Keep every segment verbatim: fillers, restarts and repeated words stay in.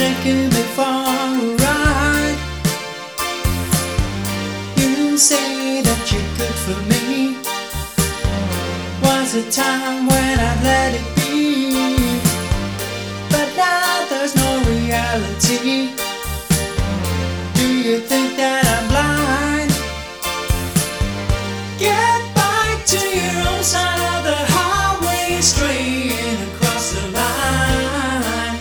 taking me for a ride. You say that you're good for me. Was a time when I let it be, but now there's no reality. Do you think that I'm blind? Get back to your own side of the highway, straight across the line.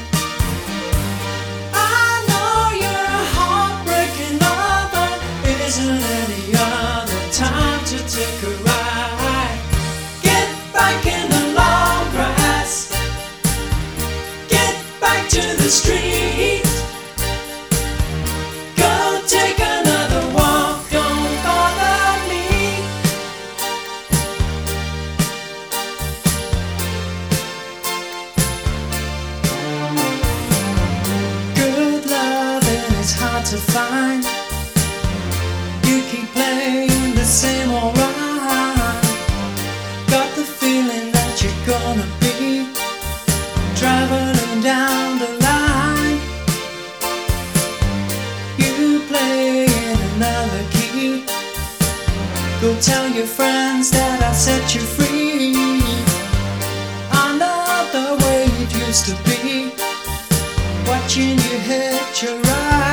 I know you're a heartbreaking lover. Isn't any other time to take a ride? Get back in the long grass. Get back to the street. Go take another walk, don't bother me. Good loving is hard to find. You keep playing the same old rhyme. Got the feeling that you're gonna be traveling down the line. You play in another key. Go tell your friends that I set you free. I'm not the way it used to be, watching you hit your ride.